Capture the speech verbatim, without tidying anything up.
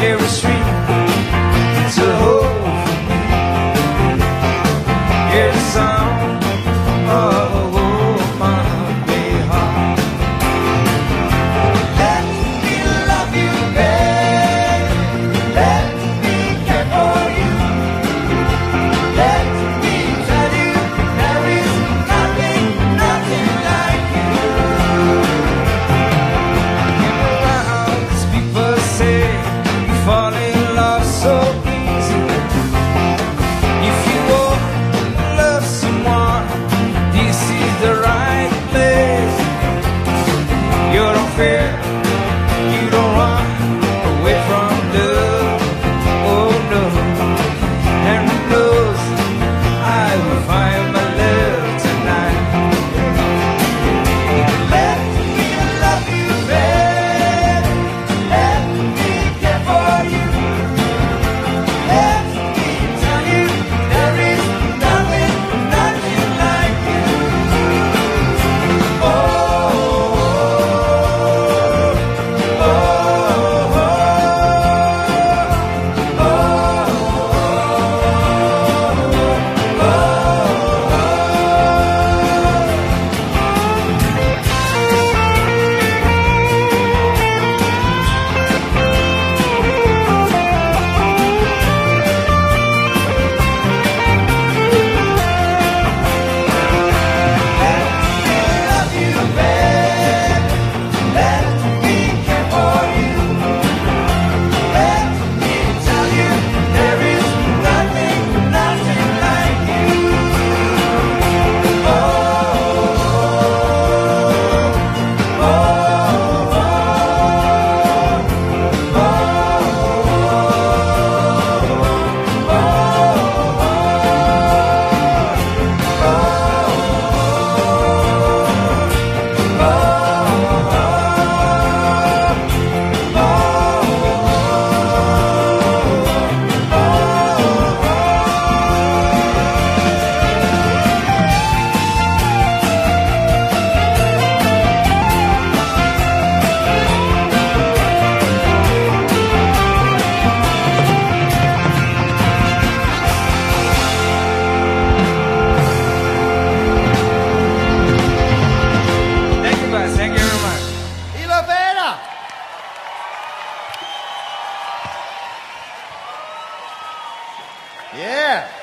every street. It's a hole for me. Hear the sound of a woman way hard. Let me love you, babe. Let me care for you. Let me tell you there is nothing, nothing like you. Get around, as people say, you fall in love so easy. If you want to love someone, this is the right place. You don't fear, you don't run away from love. Oh no, and who knows, I will find my love tonight. Let me love you, babe. Let me care for you. Let me tell you there is nothing, nothing like you. Oh, oh, oh, oh, love you, babe. Let me care for you. Let me tell you there is nothing, nothing like you. Oh, oh, oh, thank you guys, thank you very much. Viva Vera! Yeah.